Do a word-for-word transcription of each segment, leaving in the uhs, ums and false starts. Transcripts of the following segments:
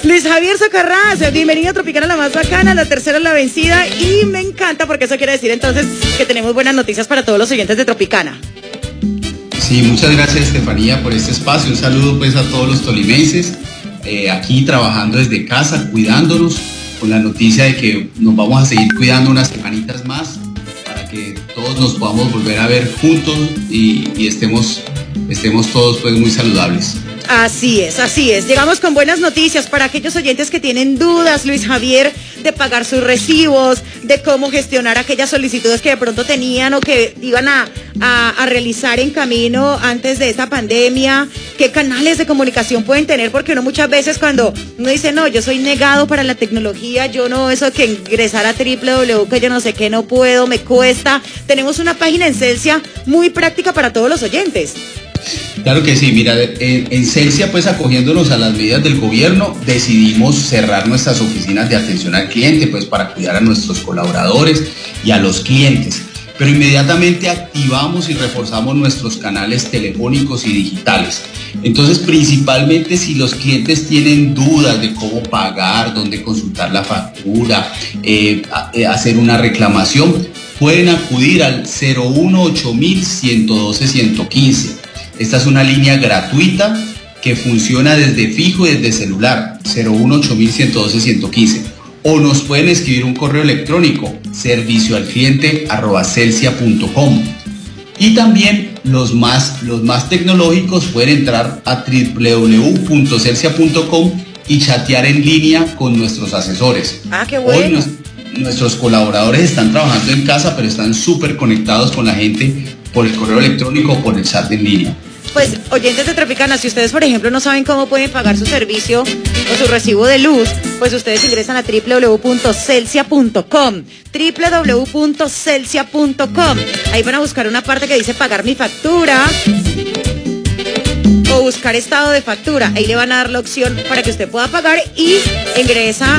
Luis Javier Socarrás, bienvenido a Tropicana la más bacana, la tercera la vencida, y me encanta porque eso quiere decir entonces que tenemos buenas noticias para todos los oyentes de Tropicana. Sí, muchas gracias, Estefanía, por este espacio. Un saludo pues a todos los tolimenses, eh, aquí trabajando desde casa, cuidándonos, con la noticia de que nos vamos a seguir cuidando unas semanitas más para que todos nos podamos volver a ver juntos y, y estemos, estemos todos pues muy saludables. Así es, así es. Llegamos con buenas noticias para aquellos oyentes que tienen dudas, Luis Javier, de pagar sus recibos, de cómo gestionar aquellas solicitudes que de pronto tenían o que iban a, a, a realizar en camino antes de esta pandemia. ¿Qué canales de comunicación pueden tener? Porque uno muchas veces cuando uno dice, no, yo soy negado para la tecnología, yo no, eso que ingresar a doble u doble u doble u que yo no sé qué, no puedo, me cuesta. Tenemos una página en Celsia muy práctica para todos los oyentes. Claro que sí, mira, en, en Celsia, pues acogiéndonos a las medidas del gobierno, decidimos cerrar nuestras oficinas de atención al cliente, pues para cuidar a nuestros colaboradores y a los clientes. Pero inmediatamente activamos y reforzamos nuestros canales telefónicos y digitales. Entonces, principalmente si los clientes tienen dudas de cómo pagar, dónde consultar la factura, eh, hacer una reclamación, pueden acudir al cero uno ocho mil ciento doce ciento quince. Esta es una línea gratuita que funciona desde fijo y desde celular, cero uno ocho mil ciento doce ciento quince. O nos pueden escribir un correo electrónico, servicio al cliente arroba celsia punto com. Y también los más, los más tecnológicos pueden entrar a doble u doble u doble u punto celsia punto com y chatear en línea con nuestros asesores. Ah, qué bueno. Hoy nos, nuestros colaboradores están trabajando en casa, pero están súper conectados con la gente por el correo electrónico o por el chat en línea. Pues, oyentes de Tropicana, si ustedes, por ejemplo, no saben cómo pueden pagar su servicio o su recibo de luz, pues ustedes ingresan a doble u doble u doble u punto celsia punto com, doble u doble u doble u punto celsia punto com. Ahí van a buscar una parte que dice pagar mi factura o buscar estado de factura. Ahí le van a dar la opción para que usted pueda pagar y ingresa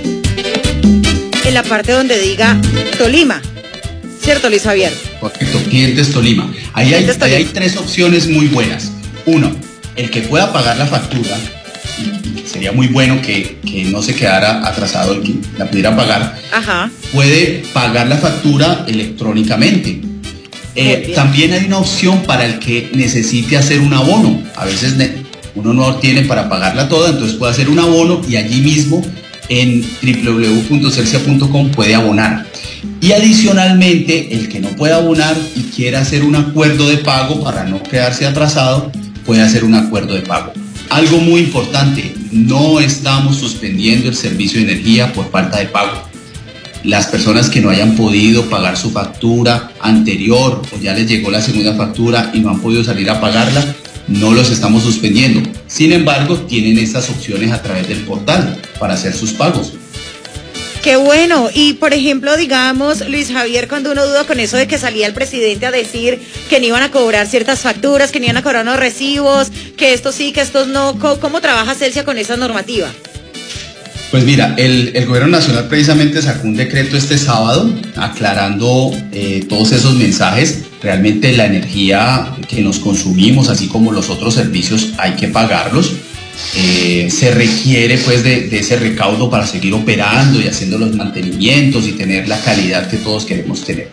en la parte donde diga Tolima. ¿Cierto, Luis Javier? Correcto, clientes Tolima. Ahí hay, ahí hay tres opciones muy buenas. Uno, el que pueda pagar la factura, y, y sería muy bueno que, que no se quedara atrasado el que la pudiera pagar. Ajá. Puede pagar la factura electrónicamente. Eh, también hay una opción para el que necesite hacer un abono. A veces uno no tiene para pagarla toda, entonces puede hacer un abono y allí mismo en doble u doble u doble u punto celsia punto com puede abonar. Y adicionalmente, el que no pueda abonar y quiera hacer un acuerdo de pago para no quedarse atrasado, puede hacer un acuerdo de pago. Algo muy importante, no estamos suspendiendo el servicio de energía por falta de pago. Las personas que no hayan podido pagar su factura anterior o ya les llegó la segunda factura y no han podido salir a pagarla, no los estamos suspendiendo. Sin embargo, tienen estas opciones a través del portal para hacer sus pagos. Qué bueno. Y por ejemplo, digamos, Luis Javier, cuando uno duda con eso de que salía el presidente a decir que no iban a cobrar ciertas facturas, que no iban a cobrar unos recibos, que estos sí, que estos no, ¿cómo, cómo trabaja Celsia con esa normativa? Pues mira, el, el gobierno nacional precisamente sacó un decreto este sábado aclarando eh, todos esos mensajes. Realmente la energía que nos consumimos, así como los otros servicios, hay que pagarlos. Eh, se requiere pues de, de ese recaudo para seguir operando y haciendo los mantenimientos y tener la calidad que todos queremos tener.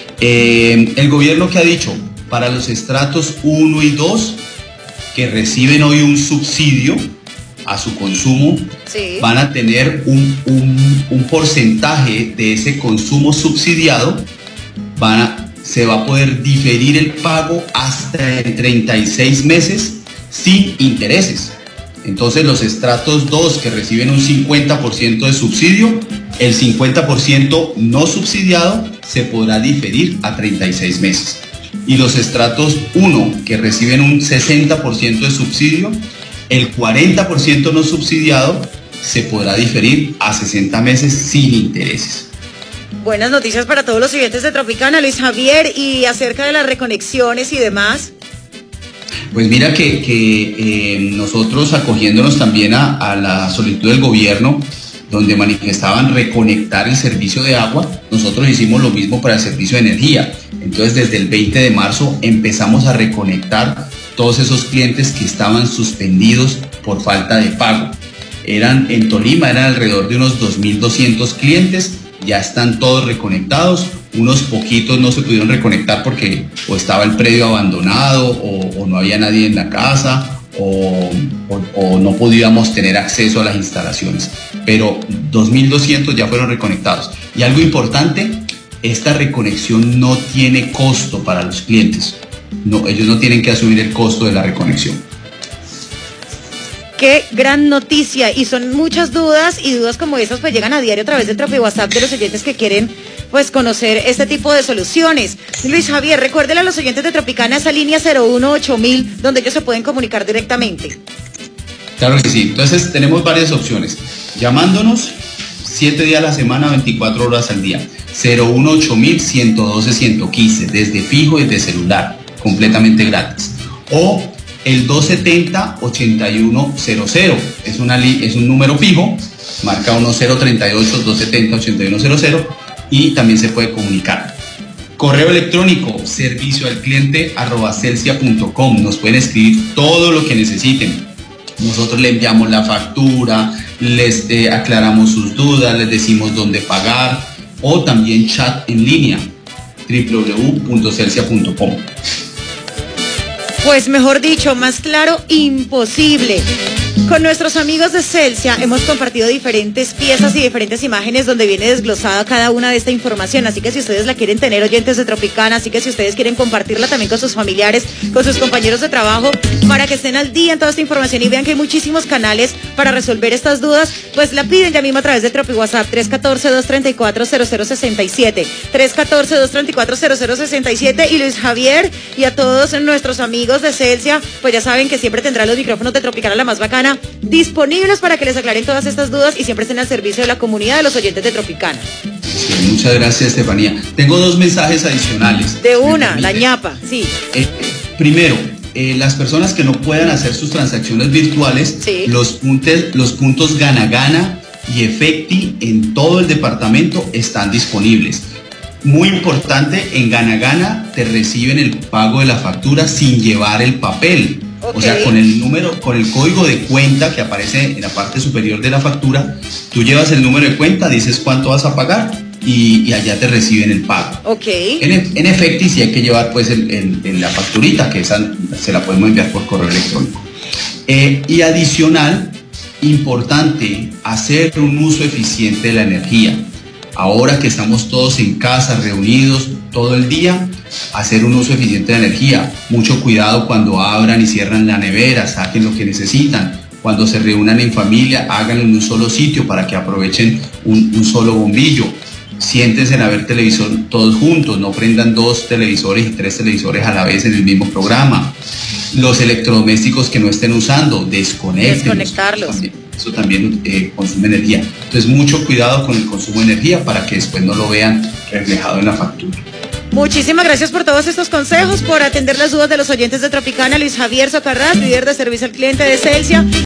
Eh, el gobierno que ha dicho, para los estratos uno y dos que reciben hoy un subsidio a su consumo, sí, van a tener un, un, un porcentaje de ese consumo subsidiado, van a, se va a poder diferir el pago hasta en treinta y seis meses sin intereses. Entonces los estratos dos que reciben un cincuenta por ciento de subsidio, el cincuenta por ciento no subsidiado se podrá diferir a treinta y seis meses. Y los estratos uno que reciben un sesenta por ciento de subsidio, el cuarenta por ciento no subsidiado se podrá diferir a sesenta meses sin intereses. Buenas noticias para todos los oyentes de Tropicana, Luis Javier, y acerca de las reconexiones y demás. Pues mira que, que eh, nosotros acogiéndonos también a, a la solicitud del gobierno, donde manifestaban reconectar el servicio de agua, nosotros hicimos lo mismo para el servicio de energía. Entonces desde el veinte de marzo empezamos a reconectar todos esos clientes que estaban suspendidos por falta de pago. Eran en Tolima, eran alrededor de unos dos mil doscientos clientes, ya están todos reconectados, unos poquitos no se pudieron reconectar porque o estaba el predio abandonado o, o no había nadie en la casa o, o, o no podíamos tener acceso a las instalaciones, pero dos mil doscientos ya fueron reconectados. Y algo importante, esta reconexión no tiene costo para los clientes, no, ellos no tienen que asumir el costo de la reconexión. Qué gran noticia, y son muchas dudas, y dudas como esas pues llegan a diario a través del Tropi WhatsApp de los oyentes que quieren pues conocer este tipo de soluciones. Luis Javier, recuérdele a los oyentes de Tropicana esa línea cero uno ocho mil donde ellos se pueden comunicar directamente. Claro que sí, entonces tenemos varias opciones, llamándonos siete días a la semana, veinticuatro horas al día, cero uno ocho mil, ciento doce, ciento quince, desde fijo y desde celular, completamente gratis, o el dos setenta, ochenta y uno cero cero, es, una es un número fijo, marca uno cero treinta y ocho, dos setenta, ochenta y uno cero cero, y también se puede comunicar. Correo electrónico, servicio al cliente arroba celsia punto com, nos pueden escribir todo lo que necesiten. Nosotros le enviamos la factura, les eh, aclaramos sus dudas, les decimos dónde pagar, o también chat en línea, doble u doble u doble u punto celsia punto com. Pues mejor dicho, más claro, imposible. Con nuestros amigos de Celsia hemos compartido diferentes piezas y diferentes imágenes donde viene desglosada cada una de esta información, así que si ustedes la quieren tener, oyentes de Tropicana, así que si ustedes quieren compartirla también con sus familiares, con sus compañeros de trabajo, para que estén al día en toda esta información y vean que hay muchísimos canales para resolver estas dudas, pues la piden ya mismo a través de Tropi WhatsApp tres uno cuatro, dos tres cuatro, cero cero seis siete, tres uno cuatro, dos tres cuatro, cero cero seis siete. Y Luis Javier y a todos nuestros amigos de Celsia, pues ya saben que siempre tendrán los micrófonos de Tropicana, la más bacana, disponibles para que les aclaren todas estas dudas y siempre estén al servicio de la comunidad de los oyentes de Tropicana. Sí, muchas gracias, Estefanía. Tengo dos mensajes adicionales. De una, la ñapa, sí. Eh, primero, eh, las personas que no puedan hacer sus transacciones virtuales, sí. los, puntes, los puntos Gana Gana y Efecti en todo el departamento están disponibles. Muy importante, en Gana Gana te reciben el pago de la factura sin llevar el papel. Okay. O sea, con el número, con el código de cuenta que aparece en la parte superior de la factura, tú llevas el número de cuenta, dices cuánto vas a pagar y, y allá te reciben el pago. Okay. En, en Efecti sí hay que llevar pues el, el, el, la facturita, que esa se la podemos enviar por correo electrónico. Eh, y adicional, importante, hacer un uso eficiente de la energía. Ahora que estamos todos en casa, reunidos todo el día, hacer un uso eficiente de la energía. Mucho cuidado cuando abran y cierran la nevera, saquen lo que necesitan. Cuando se reúnan en familia, háganlo en un solo sitio para que aprovechen un, un solo bombillo. Siéntense a ver televisor todos juntos, no prendan dos televisores y tres televisores a la vez en el mismo programa. Los electrodomésticos que no estén usando, desconecten. Desconectarlos. Eso también eh, consume energía. Entonces, mucho cuidado con el consumo de energía para que después no lo vean reflejado en la factura. Muchísimas gracias por todos estos consejos, por atender las dudas de los oyentes de Tropicana. Luis Javier Socarrás, líder de servicio al cliente de Celsia.